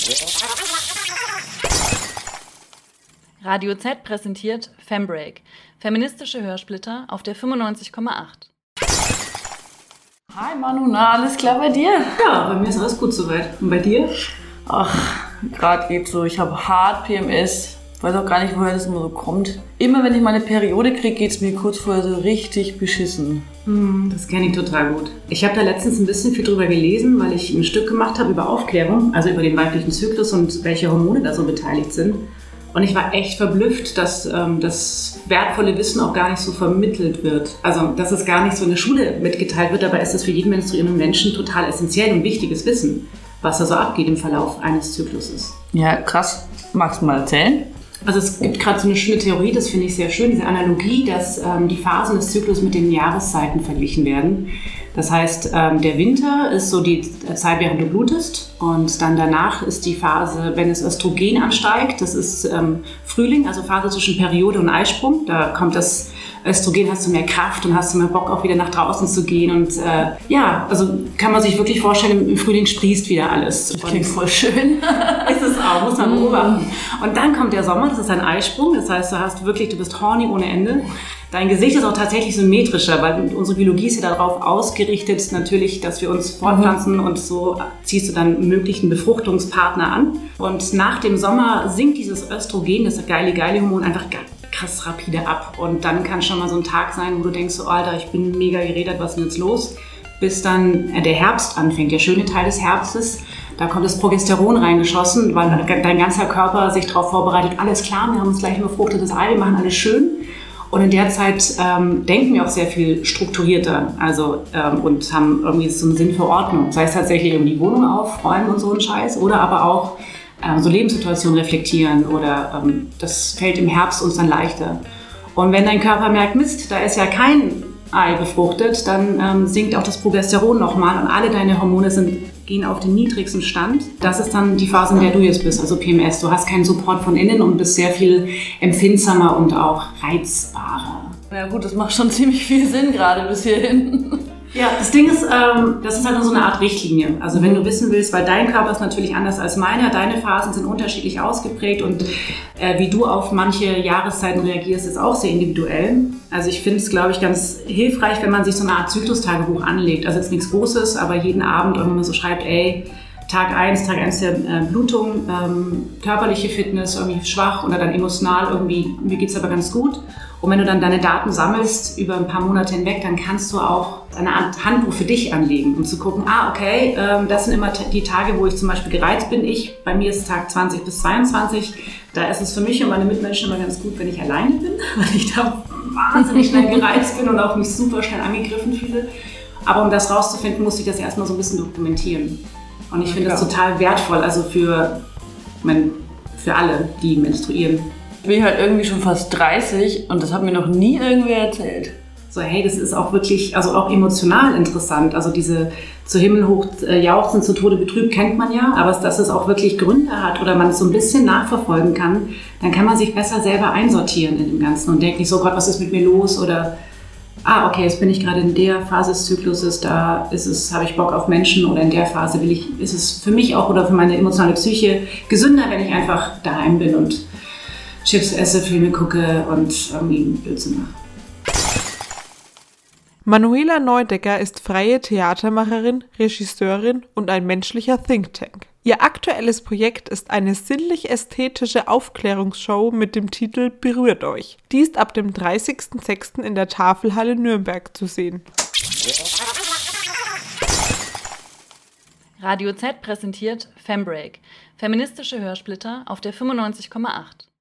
Radio Z präsentiert Fembreak, feministische Hörsplitter auf der 95,8. Hi Manu, na, alles klar bei dir? Ja, bei mir ist alles gut soweit. Und bei dir? Ach, gerade geht's so. Ich habe hart PMS. Weiß auch gar nicht, woher das immer so kommt. Immer wenn ich meine Periode kriege, geht's mir kurz vorher so richtig beschissen. Das kenne ich total gut. Ich habe da letztens ein bisschen viel drüber gelesen, weil ich ein Stück gemacht habe über Aufklärung, also über den weiblichen Zyklus und welche Hormone da so beteiligt sind. Und ich war echt verblüfft, dass das wertvolle Wissen auch gar nicht so vermittelt wird. Also, dass es gar nicht so in der Schule mitgeteilt wird, dabei ist es für jeden menstruierenden Menschen total essentiell und wichtiges Wissen, was da so abgeht im Verlauf eines Zykluses. Ja, krass. Magst du mal erzählen? Also es gibt gerade so eine schöne Theorie, das finde ich sehr schön, diese Analogie, dass die Phasen des Zyklus mit den Jahreszeiten verglichen werden. Das heißt, der Winter ist so die Zeit, während du blutest, und dann danach ist die Phase, wenn das Östrogen ansteigt, das ist Frühling, also Phase zwischen Periode und Eisprung. Da kommt das Östrogen, hast du mehr Kraft und hast du mehr Bock, auch wieder nach draußen zu gehen. Und ja, also kann man sich wirklich vorstellen, im Frühling sprießt wieder alles. Das klingt voll schön. Ist es auch, muss man beobachten. Und dann kommt der Sommer, das ist ein Eisprung, das heißt, du bist horny ohne Ende. Dein Gesicht ist auch tatsächlich symmetrischer, weil unsere Biologie ist ja darauf ausgerichtet, natürlich, dass wir uns fortpflanzen, und so ziehst du dann einen möglichen Befruchtungspartner an. Und nach dem Sommer sinkt dieses Östrogen, das geile-Hormon, einfach krass rapide ab. Und dann kann schon mal so ein Tag sein, wo du denkst, so, Alter, ich bin mega gerädert, was ist denn jetzt los? Bis dann der Herbst anfängt, der schöne Teil des Herbstes. Da kommt das Progesteron reingeschossen, weil dein ganzer Körper sich darauf vorbereitet, alles klar, wir haben uns gleich ein befruchtetes Ei, wir machen alles schön. Und in der Zeit denken wir auch sehr viel strukturierter, und haben irgendwie so einen Sinn für Ordnung. Sei es tatsächlich irgendwie die Wohnung aufräumen und so ein Scheiß, oder aber auch so Lebenssituationen reflektieren, oder das fällt im Herbst uns dann leichter. Und wenn dein Körper merkt, Mist, da ist ja kein Ei befruchtet, dann sinkt auch das Progesteron nochmal und alle deine Hormone gehen auf den niedrigsten Stand. Das ist dann die Phase, in der du jetzt bist, also PMS. Du hast keinen Support von innen und bist sehr viel empfindsamer und auch reizbarer. Ja gut, das macht schon ziemlich viel Sinn gerade bis hierhin. Ja, das Ding ist, das ist halt nur so eine Art Richtlinie. Also wenn du wissen willst, weil dein Körper ist natürlich anders als meiner, deine Phasen sind unterschiedlich ausgeprägt, und wie du auf manche Jahreszeiten reagierst, ist auch sehr individuell. Also ich finde es, glaube ich, ganz hilfreich, wenn man sich so eine Art Zyklustagebuch anlegt. Also jetzt nichts Großes, aber jeden Abend irgendwann mal so schreibt, ey, Tag 1 der Blutung, körperliche Fitness, irgendwie schwach, oder dann emotional irgendwie, mir geht's aber ganz gut. Und wenn du dann deine Daten sammelst über ein paar Monate hinweg, dann kannst du auch eine Art Handbuch für dich anlegen, um zu gucken, okay, das sind immer die Tage, wo ich zum Beispiel gereizt bin. Bei mir ist Tag 20 bis 22. Da ist es für mich und meine Mitmenschen immer ganz gut, wenn ich alleine bin, weil ich da wahnsinnig schnell gereizt bin und auch mich super schnell angegriffen fühle. Aber um das rauszufinden, musste ich das erstmal so ein bisschen dokumentieren. Und ich finde das total wertvoll, also für alle, die menstruieren. Ich bin halt irgendwie schon fast 30 und das hat mir noch nie irgendwer erzählt. So, hey, das ist auch wirklich, also auch emotional interessant. Also diese zu Himmel hoch jauchzen, zu Tode betrübt kennt man ja, aber dass es auch wirklich Gründe hat oder man es so ein bisschen nachverfolgen kann, dann kann man sich besser selber einsortieren in dem Ganzen und denkt nicht so, Gott, was ist mit mir los? Oder, okay, jetzt bin ich gerade in der Phase des Zykluses, habe ich Bock auf Menschen, oder in der Phase ist es für mich auch oder für meine emotionale Psyche gesünder, wenn ich einfach daheim bin und Chips esse, Filme gucke und irgendwie Blödsinn mache. Manuela Neudecker ist freie Theatermacherin, Regisseurin und ein menschlicher Think Tank. Ihr aktuelles Projekt ist eine sinnlich-ästhetische Aufklärungsshow mit dem Titel Berührt euch. Die ist ab dem 30.06. in der Tafelhalle Nürnberg zu sehen. Radio Z präsentiert Fembreak, feministische Hörsplitter auf der 95,8.